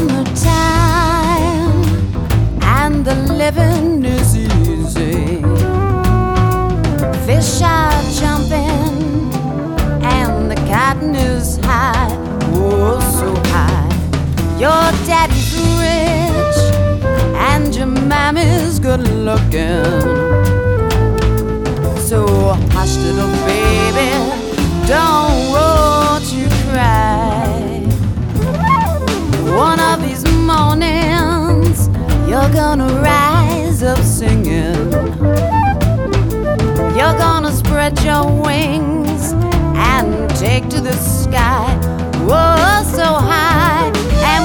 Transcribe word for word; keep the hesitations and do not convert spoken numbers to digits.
summertime and the living is easy. Fish are jumping and the cotton is high, oh so high. Your daddy's rich and your mommy's good looking. So hush little baby, don't won't you cry. One of these mornings you're gonna rise up singing. You're gonna spread your wings and take to the sky, whoa so high.